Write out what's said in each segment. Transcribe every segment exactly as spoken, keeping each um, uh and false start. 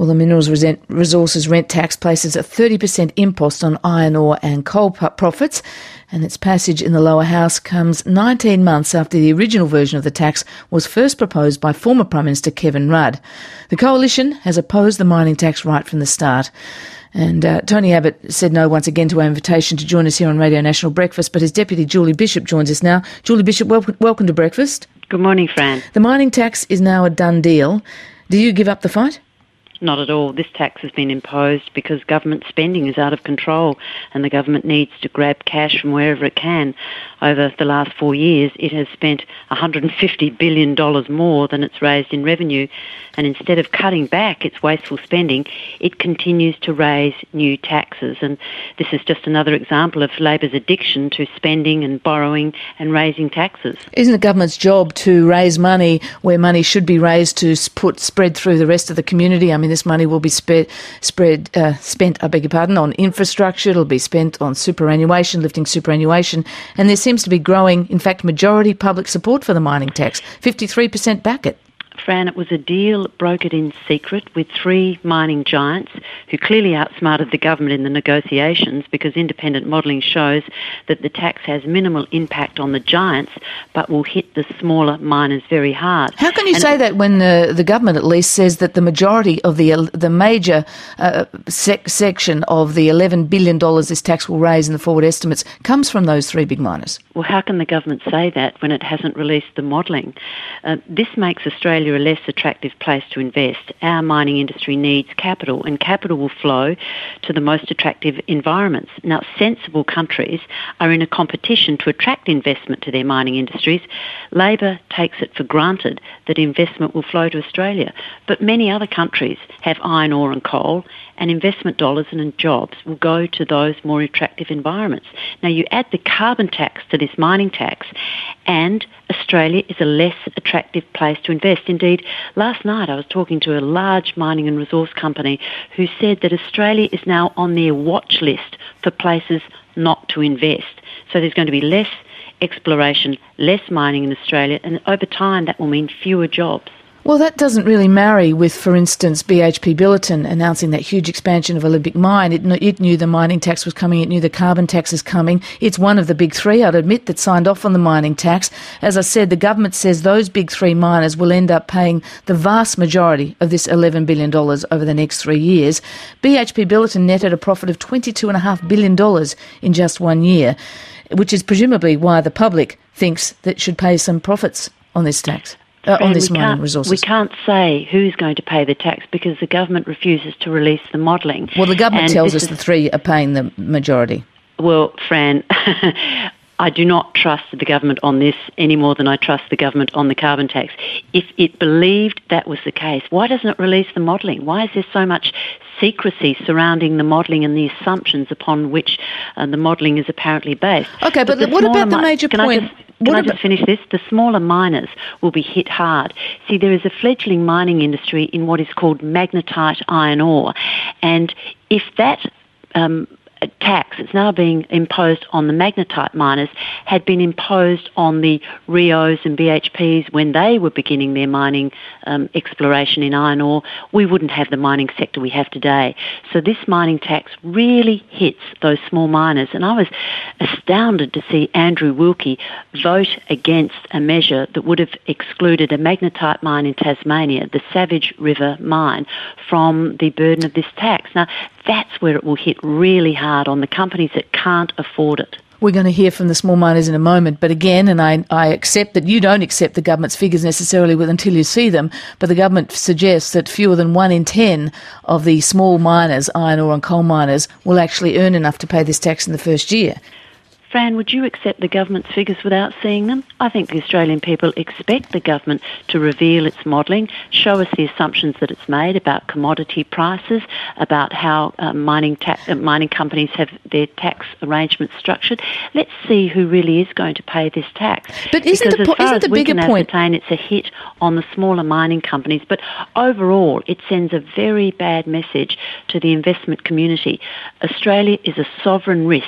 Well, the Minerals Resources Rent Tax places a thirty percent impost on iron ore and coal profits, and its passage in the lower house comes nineteen months after the original version of the tax was first proposed by former Prime Minister Kevin Rudd. The Coalition has opposed the mining tax right from the start. And uh, Tony Abbott said no once again to our invitation to join us here on Radio National Breakfast, but his deputy Julie Bishop joins us now. Julie Bishop, welcome, welcome to Breakfast. Good morning, Fran. The mining tax is now a done deal. Do you give up the fight? Not at all. This tax has been imposed because government spending is out of control and the government needs to grab cash from wherever it can. Over the last four years, it has spent one hundred fifty billion dollars more than it's raised in revenue. And instead of cutting back its wasteful spending, it continues to raise new taxes. And this is just another example of Labor's addiction to spending and borrowing and raising taxes. Isn't the government's job to raise money where money should be raised to put spread through the rest of the community? I mean, this money will be spread, spread uh, spent, I beg your pardon, on infrastructure. It'll be spent on superannuation, lifting superannuation. And there seems to be growing, in fact, majority public support for the mining tax. fifty-three percent back it. Fran, it was a deal brokered in secret with three mining giants who clearly outsmarted the government in the negotiations because independent modelling shows that the tax has minimal impact on the giants but will hit the smaller miners very hard. How can you and say that when the, the government at least says that the majority of the the major uh, sec- section of the eleven billion dollars this tax will raise in the forward estimates comes from those three big miners? Well, how can the government say that when it hasn't released the modelling? Uh, this makes Australia a less attractive place to invest. Our mining industry needs capital, and capital will flow to the most attractive environments. Now, sensible countries are in a competition to attract investment to their mining industries. Labor takes it for granted that investment will flow to Australia, but many other countries have iron ore and coal, and investment dollars and jobs will go to those more attractive environments. Now, you add the carbon tax to this mining tax, and Australia is a less attractive place to invest. Indeed, last night I was talking to a large mining and resource company who said that Australia is now on their watch list for places not to invest. So there's going to be less exploration, less mining in Australia, and over time that will mean fewer jobs. Well, that doesn't really marry with, for instance, B H P Billiton announcing that huge expansion of Olympic Mine. It, it knew the mining tax was coming. It knew the carbon tax is coming. It's one of the big three, I'd admit, that signed off on the mining tax. As I said, the government says those big three miners will end up paying the vast majority of this eleven billion dollars over the next three years. B H P Billiton netted a profit of twenty-two point five billion dollars in just one year, which is presumably why the public thinks that should pay some profits on this tax. Uh, on this mining resources. We can't say who's going to pay the tax because the government refuses to release the modelling. Well, the government and tells us is, the three are paying the majority. Well, Fran, I do not trust the government on this any more than I trust the government on the carbon tax. If it believed that was the case, why doesn't it release the modelling? Why is there so much secrecy surrounding the modelling and the assumptions upon which uh, the modelling is apparently based? Okay, but, but what about the major mi- point? Can I just, can I just finish this? The smaller miners will be hit hard. See, there is a fledgling mining industry in what is called magnetite iron ore, and if that um, tax that's now being imposed on the magnetite miners had been imposed on the Rios and B H Ps when they were beginning their mining um, exploration in iron ore, we wouldn't have the mining sector we have today. So this mining tax really hits those small miners, and I was astounded to see Andrew Wilkie vote against a measure that would have excluded a magnetite mine in Tasmania, the Savage River mine, from the burden of this tax. Now, that's where it will hit really hard on the companies that can't afford it. We're going to hear from the small miners in a moment, but again, and I, I accept that you don't accept the government's figures necessarily until you see them, but the government suggests that fewer than one in ten of the small miners, iron ore and coal miners, will actually earn enough to pay this tax in the first year. Fran, would you accept the government's figures without seeing them? I think the Australian people expect the government to reveal its modelling, show us the assumptions that it's made about commodity prices, about how uh, mining ta- uh, mining companies have their tax arrangements structured. Let's see who really is going to pay this tax. But isn't because the, po- as far isn't as the we bigger can point... ascertain, it's a hit on the smaller mining companies, but overall it sends a very bad message to the investment community. Australia is a sovereign risk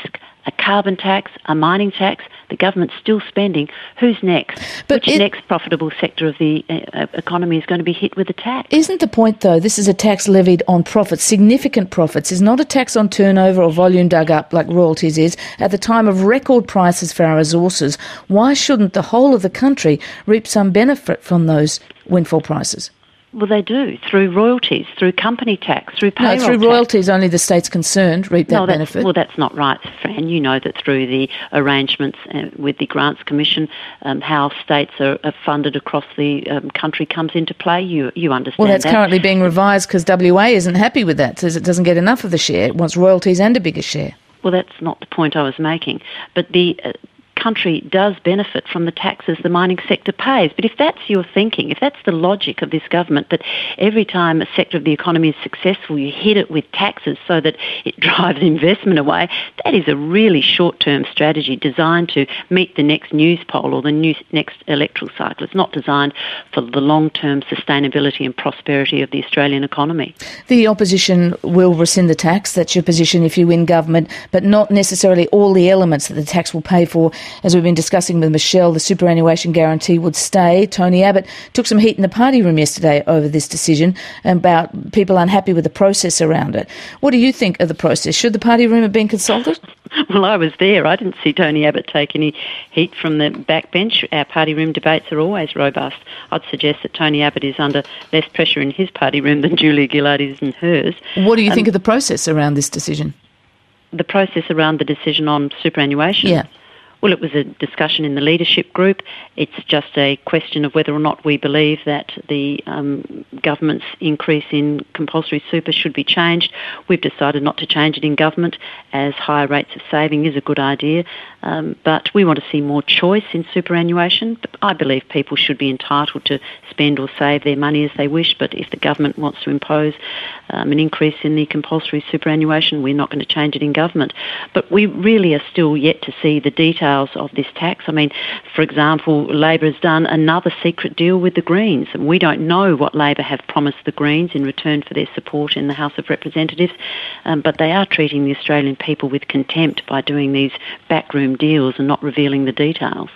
a carbon tax, a mining tax. The government's still spending. Who's next? But Which it, next profitable sector of the uh, economy is going to be hit with a tax? Isn't the point, though, this is a tax levied on profits, significant profits. It's not a tax on turnover or volume dug up like royalties is. At the time of record prices for our resources, why shouldn't the whole of the country reap some benefit from those windfall prices? Well, they do, through royalties, through company tax, through payroll No, through tax. royalties, only the states concerned reap that no, that's, benefit. Well, that's not right, Fran. You know that through the arrangements uh, with the Grants Commission, um, how states are, are funded across the um, country comes into play. You you understand Well, that's that. currently being revised because W A isn't happy with that, says it doesn't get enough of the share. It wants royalties and a bigger share. Well, that's not the point I was making. But the uh, country does benefit from the taxes the mining sector pays. But if that's your thinking, if that's the logic of this government, that every time a sector of the economy is successful, you hit it with taxes so that it drives investment away, that is a really short-term strategy designed to meet the next news poll or the new, next electoral cycle. It's not designed for the long-term sustainability and prosperity of the Australian economy. The opposition will rescind the tax. That's your position if you win government, but not necessarily all the elements that the tax will pay for. As we've been discussing with Michelle, the superannuation guarantee would stay. Tony Abbott took some heat in the party room yesterday over this decision about people unhappy with the process around it. What do you think of the process? Should the party room have been consulted? Well, I was there. I didn't see Tony Abbott take any heat from the backbench. Our party room debates are always robust. I'd suggest that Tony Abbott is under less pressure in his party room than Julia Gillard is in hers. What do you um, think of the process around this decision? The process around the decision on superannuation? Yeah. Well, it was a discussion in the leadership group. It's just a question of whether or not we believe that the um, government's increase in compulsory super should be changed. We've decided not to change it in government, as higher rates of saving is a good idea. Um, but we want to see more choice in superannuation. But I believe people should be entitled to spend or save their money as they wish. But if the government wants to impose um, an increase in the compulsory superannuation, we're not going to change it in government. But we really are still yet to see the details of this tax. I mean, for example, Labor has done another secret deal with the Greens. And we don't know what Labor have promised the Greens in return for their support in the House of Representatives, um, but they are treating the Australian people with contempt by doing these backroom deals and not revealing the details.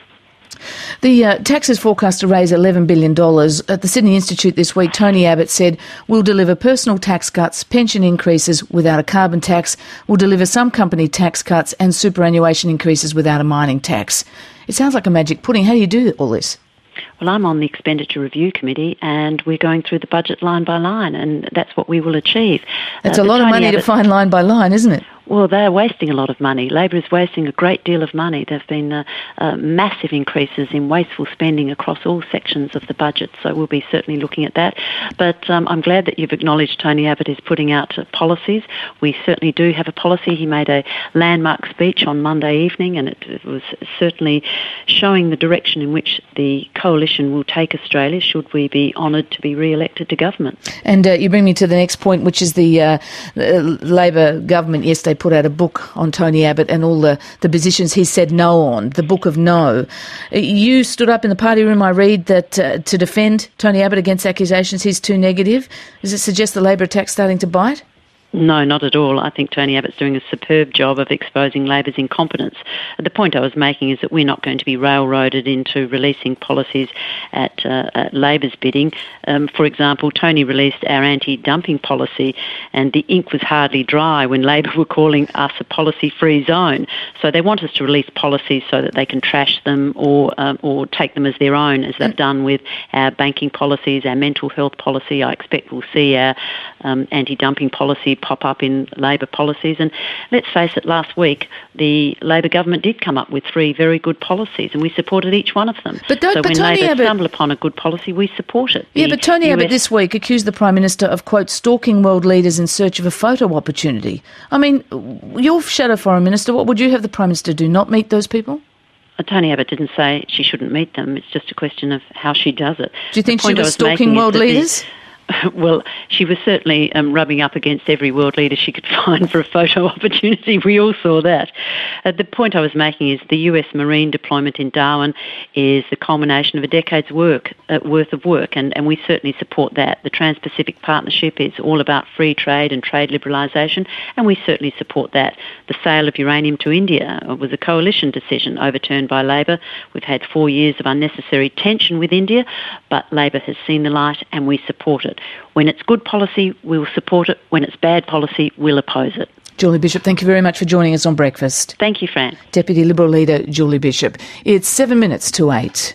The uh, tax is forecast to raise eleven billion dollars. At the Sydney Institute this week, Tony Abbott said, we'll deliver personal tax cuts, pension increases without a carbon tax, we'll deliver some company tax cuts and superannuation increases without a mining tax. It sounds like a magic pudding. How do you do all this? Well, I'm on the Expenditure Review Committee and we're going through the budget line by line, and that's what we will achieve. That's uh, a lot of Tony money Abbott, to find line by line, isn't it? Well, they're wasting a lot of money. Labor is wasting a great deal of money. There have been uh, uh, massive increases in wasteful spending across all sections of the budget, so we'll be certainly looking at that. But um, I'm glad that you've acknowledged Tony Abbott is putting out uh, policies. We certainly do have a policy. He made a landmark speech on Monday evening, and it, it was certainly showing the direction in which the coalition will take Australia should we be honoured to be re-elected to government. And uh, you bring me to the next point, which is the, uh, the Labor government yesterday put out a book on Tony Abbott and all the, the positions he said no on, the Book of No. You stood up in the party room, I read, that uh, to defend Tony Abbott against accusations he's too negative. Does it suggest the Labor attack's starting to bite? No, not at all. I think Tony Abbott's doing a superb job of exposing Labor's incompetence. The point I was making is that we're not going to be railroaded into releasing policies at, uh, at Labor's bidding. Um, for example, Tony released our anti-dumping policy and the ink was hardly dry when Labor were calling us a policy-free zone. So they want us to release policies so that they can trash them or um, or take them as their own, as they've done with our banking policies, our mental health policy. I expect we'll see our um, anti-dumping policy pop up in Labor policies. And let's face it, last week the Labor government did come up with three very good policies and we supported each one of them. But don't, so but when Tony Labor Abbott, stumble upon a good policy, we support it. Yeah, the but Tony U S Abbott this week accused the Prime Minister of, quote, stalking world leaders in search of a photo opportunity. I mean, your shadow foreign minister, what would you have the Prime Minister do? Not meet those people? Tony Abbott didn't say she shouldn't meet them. It's just a question of how she does it. Do you think she was, was stalking world leaders? Well, she was certainly um, rubbing up against every world leader she could find for a photo opportunity. We all saw that. Uh, the point I was making is the U S Marine deployment in Darwin is the culmination of a decade's work, uh, worth of work, and, and we certainly support that. The Trans-Pacific Partnership is all about free trade and trade liberalisation, and we certainly support that. The sale of uranium to India was a coalition decision overturned by Labor. We've had four years of unnecessary tension with India, but Labor has seen the light and we support it. When it's good policy, we'll support it. When it's bad policy, we'll oppose it. Julie Bishop, thank you very much for joining us on Breakfast. Thank you, Fran. Deputy Liberal Leader Julie Bishop. It's seven minutes to eight.